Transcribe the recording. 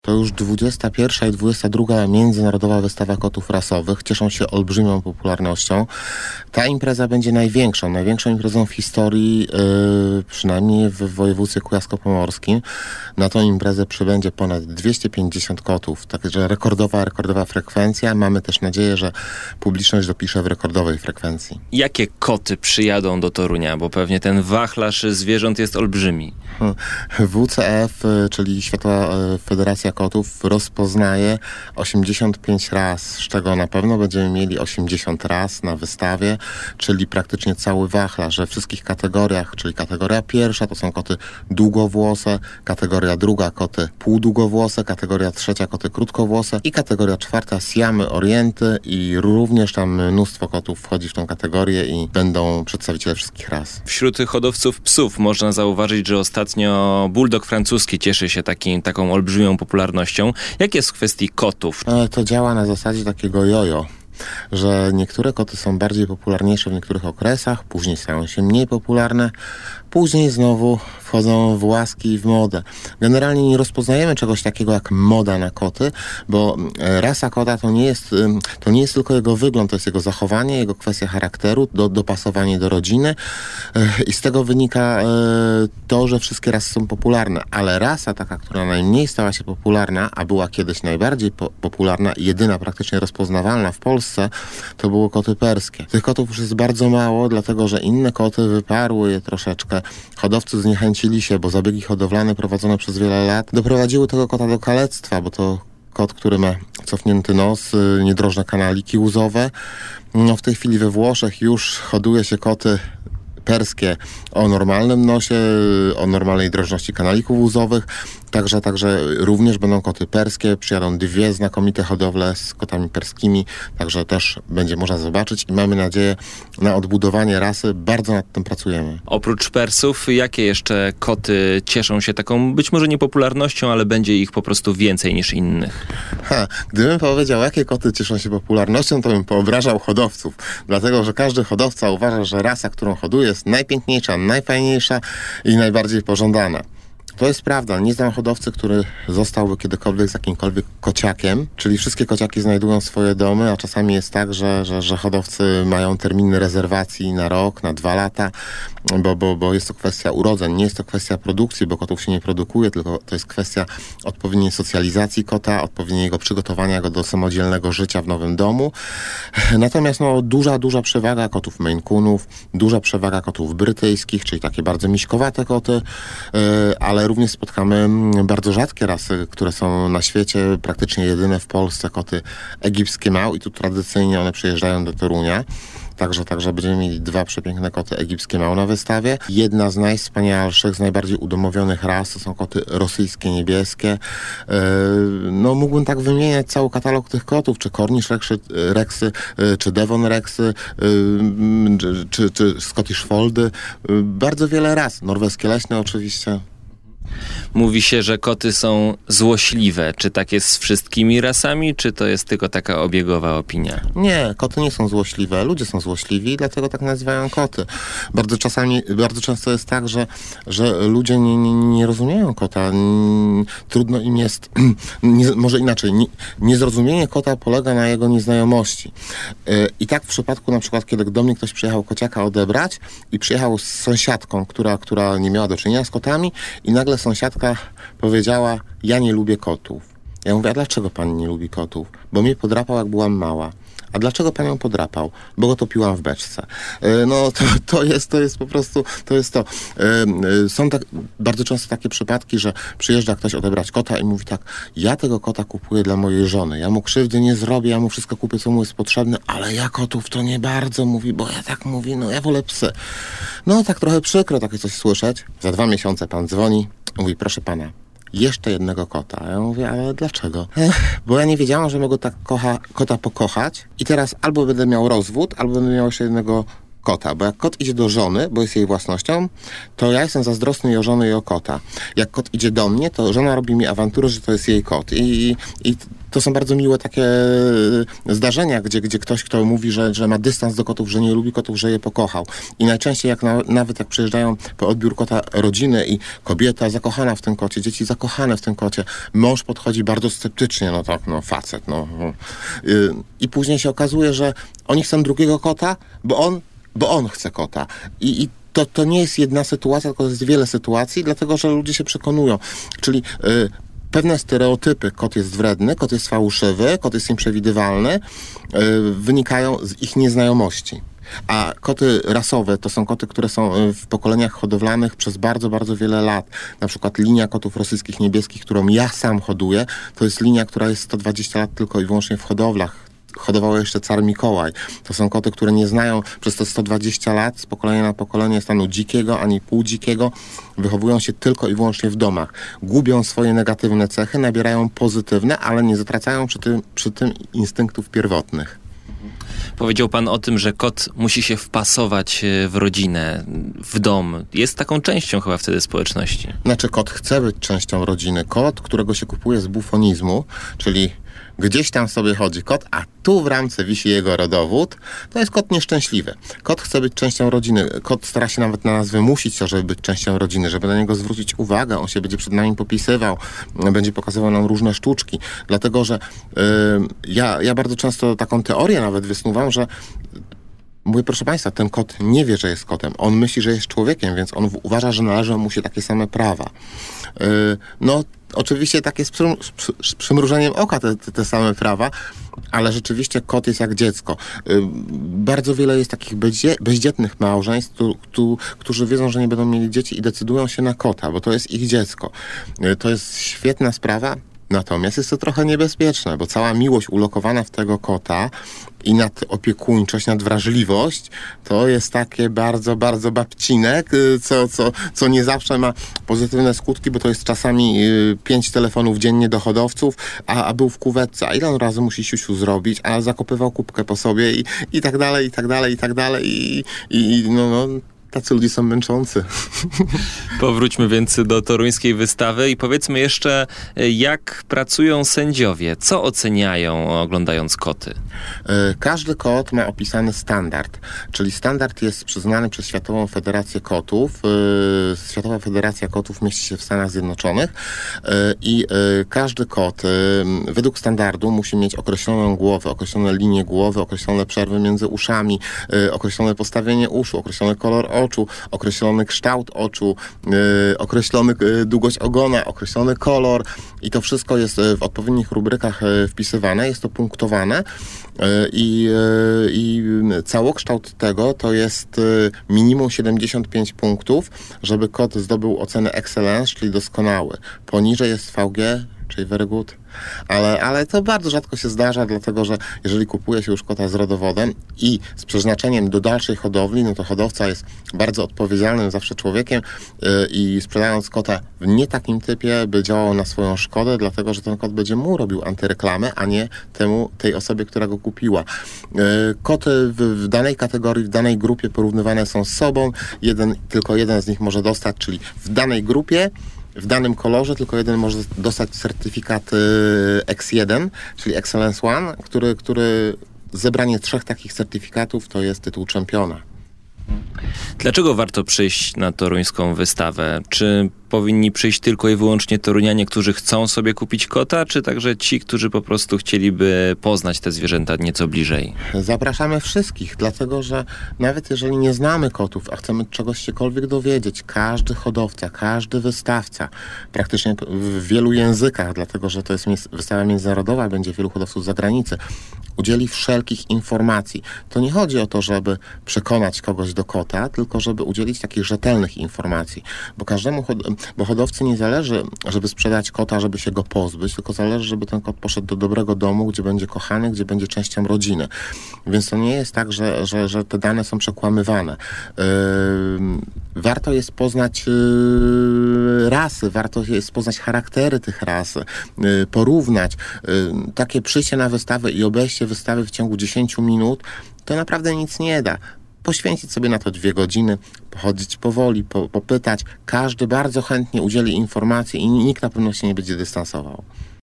To już 21. i 22. Międzynarodowa Wystawa Kotów Rasowych. Cieszą się olbrzymią popularnością. Ta impreza będzie największą imprezą w historii, przynajmniej w województwie kujawsko-pomorskim. Na tą imprezę przybędzie ponad 250 kotów. Także rekordowa frekwencja. Mamy też nadzieję, że publiczność dopisze w rekordowej frekwencji. Jakie koty przyjadą do Torunia? Bo pewnie ten wachlarz zwierząt jest olbrzymi. WCF, czyli Światowa Federacja Kotów, rozpoznaje 85 ras, z czego na pewno będziemy mieli 80 ras na wystawie, czyli praktycznie cały wachlarz we wszystkich kategoriach, czyli kategoria pierwsza to są koty długowłose, kategoria druga koty półdługowłose, kategoria trzecia koty krótkowłose i kategoria czwarta siamy, orienty i również tam mnóstwo kotów wchodzi w tą kategorię i będą przedstawiciele wszystkich ras. Wśród hodowców psów można zauważyć, że ostatnio bulldog francuski cieszy się taką olbrzymią popularnością. Jak jest w kwestii kotów? To działa na zasadzie takiego jojo, że niektóre koty są bardziej popularniejsze w niektórych okresach, później stają się mniej popularne, później znowu wchodzą w łaski i w modę. Generalnie nie rozpoznajemy czegoś takiego jak moda na koty, bo rasa kota to nie jest tylko jego wygląd, to jest jego zachowanie, jego kwestia charakteru, dopasowanie do rodziny i z tego wynika to, że wszystkie rasy są popularne, ale rasa taka, która najmniej stała się popularna, a była kiedyś najbardziej popularna i jedyna praktycznie rozpoznawalna w Polsce, to były koty perskie. Tych kotów już jest bardzo mało, dlatego że inne koty wyparły je troszeczkę. Hodowcy zniechęcili się, bo zabiegi hodowlane prowadzone przez wiele lat doprowadziły tego kota do kalectwa, bo to kot, który ma cofnięty nos, niedrożne kanaliki łzowe. No w tej chwili we Włoszech już hoduje się koty perskie o normalnym nosie, o normalnej drożności kanalików łzowych. Także również będą koty perskie. Przyjadą 2 znakomite hodowle z kotami perskimi. Także też będzie można zobaczyć i mamy nadzieję na odbudowanie rasy. Bardzo nad tym pracujemy. Oprócz persów, jakie jeszcze koty cieszą się taką być może niepopularnością, ale będzie ich po prostu więcej niż innych? Gdybym powiedział, jakie koty cieszą się popularnością, to bym poobrażał hodowców. Dlatego, że każdy hodowca uważa, że rasa, którą hoduje, jest najpiękniejsza, najfajniejsza i najbardziej pożądana. To jest prawda. Nie znam hodowcy, który zostałby kiedykolwiek z jakimkolwiek kociakiem, czyli wszystkie kociaki znajdują swoje domy, a czasami jest tak, że hodowcy mają terminy rezerwacji na rok, na 2 lata, bo jest to kwestia urodzeń, nie jest to kwestia produkcji, bo kotów się nie produkuje, tylko to jest kwestia odpowiedniej socjalizacji kota, odpowiedniego przygotowania go do samodzielnego życia w nowym domu. Natomiast duża przewaga kotów Maine Coonów, duża przewaga kotów brytyjskich, czyli takie bardzo miśkowate koty, ale również spotkamy bardzo rzadkie rasy, które są na świecie, praktycznie jedyne w Polsce, koty egipskie mał i tu tradycyjnie one przyjeżdżają do Torunia. Także będziemy mieli 2 przepiękne koty egipskie mał na wystawie. Jedna z najwspanialszych, z najbardziej udomowionych ras to są koty rosyjskie niebieskie. Mógłbym tak wymieniać cały katalog tych kotów, czy Cornish Rexy, czy Devon Rexy, czy Scottish Foldy. Bardzo wiele ras. Norweskie leśne oczywiście. Mówi się, że koty są złośliwe. Czy tak jest z wszystkimi rasami, czy to jest tylko taka obiegowa opinia? Nie, koty nie są złośliwe. Ludzie są złośliwi, dlatego tak nazywają koty. Bardzo często jest tak, że ludzie nie rozumieją kota. Trudno im jest... może inaczej. Niezrozumienie kota polega na jego nieznajomości. I tak w przypadku na przykład, kiedy do mnie ktoś przyjechał kociaka odebrać i przyjechał z sąsiadką, która nie miała do czynienia z kotami i nagle sąsiadka powiedziała: ja nie lubię kotów. Ja mówię: a dlaczego pani nie lubi kotów? Bo mnie podrapał, jak byłam mała. A dlaczego panią podrapał? Bo go topiłam w beczce. To jest po prostu, to jest to. Są bardzo często takie przypadki, że przyjeżdża ktoś odebrać kota i mówi tak: ja tego kota kupuję dla mojej żony. Ja mu krzywdy nie zrobię, ja mu wszystko kupię, co mu jest potrzebne, ale ja kotów to nie bardzo, mówi, bo ja tak mówię, ja wolę psy. Tak trochę przykro takie coś słyszeć. Za 2 miesiące pan dzwoni, mówi: proszę pana, jeszcze jednego kota. Ja mówię: ale dlaczego? Bo ja nie wiedziałam, że mogę tak kota pokochać i teraz albo będę miał rozwód, albo będę miał jeszcze jednego kota, bo jak kot idzie do żony, bo jest jej własnością, to ja jestem zazdrosny i o żonę, i o kota. Jak kot idzie do mnie, to żona robi mi awanturę, że to jest jej kot. I to są bardzo miłe takie zdarzenia, gdzie ktoś, kto mówi, że ma dystans do kotów, że nie lubi kotów, że je pokochał. I najczęściej nawet jak przyjeżdżają po odbiór kota rodziny i kobieta zakochana w tym kocie, dzieci zakochane w tym kocie, mąż podchodzi bardzo sceptycznie, facet, I później się okazuje, że oni chcą drugiego kota, bo on chce kota. I to nie jest jedna sytuacja, tylko jest wiele sytuacji, dlatego że ludzie się przekonują. Czyli pewne stereotypy, kot jest wredny, kot jest fałszywy, kot jest nieprzewidywalny, wynikają z ich nieznajomości. A koty rasowe to są koty, które są w pokoleniach hodowlanych przez bardzo, bardzo wiele lat. Na przykład linia kotów rosyjskich niebieskich, którą ja sam hoduję, to jest linia, która jest 120 lat tylko i wyłącznie w hodowlach. Hodował jeszcze car Mikołaj. To są koty, które nie znają przez te 120 lat z pokolenia na pokolenie stanu dzikiego ani półdzikiego. Wychowują się tylko i wyłącznie w domach. Gubią swoje negatywne cechy, nabierają pozytywne, ale nie zatracają przy tym instynktów pierwotnych. Powiedział pan o tym, że kot musi się wpasować w rodzinę, w dom. Jest taką częścią chyba wtedy społeczności. Znaczy, kot chce być częścią rodziny. Kot, którego się kupuje z bufonizmu, czyli gdzieś tam sobie chodzi kot, a tu w ramce wisi jego rodowód, to jest kot nieszczęśliwy. Kot chce być częścią rodziny. Kot stara się nawet na nas wymusić to, żeby być częścią rodziny, żeby na niego zwrócić uwagę. On się będzie przed nami popisywał, będzie pokazywał nam różne sztuczki. Dlatego, że ja bardzo często taką teorię nawet wysnuwam, że mówię, proszę państwa, ten kot nie wie, że jest kotem. On myśli, że jest człowiekiem, więc on uważa, że należą mu się takie same prawa. Oczywiście tak jest z przymrużeniem oka te same prawa, ale rzeczywiście kot jest jak dziecko. Bardzo wiele jest takich bezdzietnych małżeństw, którzy wiedzą, że nie będą mieli dzieci i decydują się na kota, bo to jest ich dziecko. To jest świetna sprawa. Natomiast jest to trochę niebezpieczne, bo cała miłość ulokowana w tego kota i nadopiekuńczość, nadwrażliwość, to jest takie bardzo, bardzo babcinek, co nie zawsze ma pozytywne skutki, bo to jest czasami 5 telefonów dziennie do hodowców, a był w kuwetce, a ile on razy musi siusiu zrobić, a zakopywał kubkę po sobie i tak dalej, i tak dalej, i tak dalej, tacy ludzie są męczący. Powróćmy więc do toruńskiej wystawy i powiedzmy jeszcze, jak pracują sędziowie. Co oceniają, oglądając koty? Każdy kot ma opisany standard, czyli standard jest przyznany przez Światową Federację Kotów. Światowa Federacja Kotów mieści się w Stanach Zjednoczonych i każdy kot według standardu musi mieć określoną głowę, określone linie głowy, określone przerwy między uszami, określone postawienie uszu, określony kolor oczu, określony kształt oczu, określony długość ogona, określony kolor i to wszystko jest w odpowiednich rubrykach wpisywane, jest to punktowane i całokształt tego to jest minimum 75 punktów, żeby kot zdobył ocenę excellence, czyli doskonały. Poniżej jest VG, czyli very good. Ale to bardzo rzadko się zdarza, dlatego że jeżeli kupuje się już kota z rodowodem i z przeznaczeniem do dalszej hodowli, no to hodowca jest bardzo odpowiedzialnym zawsze człowiekiem i sprzedając kota w nie takim typie by działał na swoją szkodę, dlatego że ten kot będzie mu robił antyreklamę, a nie tej osobie, która go kupiła. Koty w danej kategorii, w danej grupie porównywane są z sobą. Tylko jeden z nich może dostać, czyli w danej grupie w danym kolorze tylko jeden może dostać certyfikat X1, czyli Excellence One, który zebranie 3 takich certyfikatów to jest tytuł czempiona. Dlaczego warto przyjść na toruńską wystawę? Czy powinni przyjść tylko i wyłącznie torunianie, którzy chcą sobie kupić kota, czy także ci, którzy po prostu chcieliby poznać te zwierzęta nieco bliżej? Zapraszamy wszystkich, dlatego że nawet jeżeli nie znamy kotów, a chcemy czegoś siekolwiek dowiedzieć, każdy hodowca, każdy wystawca, praktycznie w wielu językach, dlatego że to jest wystawa międzynarodowa, będzie wielu hodowców z zagranicy, udzieli wszelkich informacji. To nie chodzi o to, żeby przekonać kogoś do kota, tylko żeby udzielić takich rzetelnych informacji, bo hodowcy nie zależy, żeby sprzedać kota, żeby się go pozbyć, tylko zależy, żeby ten kot poszedł do dobrego domu, gdzie będzie kochany, gdzie będzie częścią rodziny. Więc to nie jest tak, że te dane są przekłamywane. Warto jest poznać rasy, warto jest poznać charaktery tych ras, porównać. Takie przyjście na wystawę i obejście wystawy w ciągu 10 minut to naprawdę nic nie da. Poświęcić sobie na to 2 godziny, pochodzić powoli, popytać. Każdy bardzo chętnie udzieli informacji i nikt na pewno się nie będzie dystansował.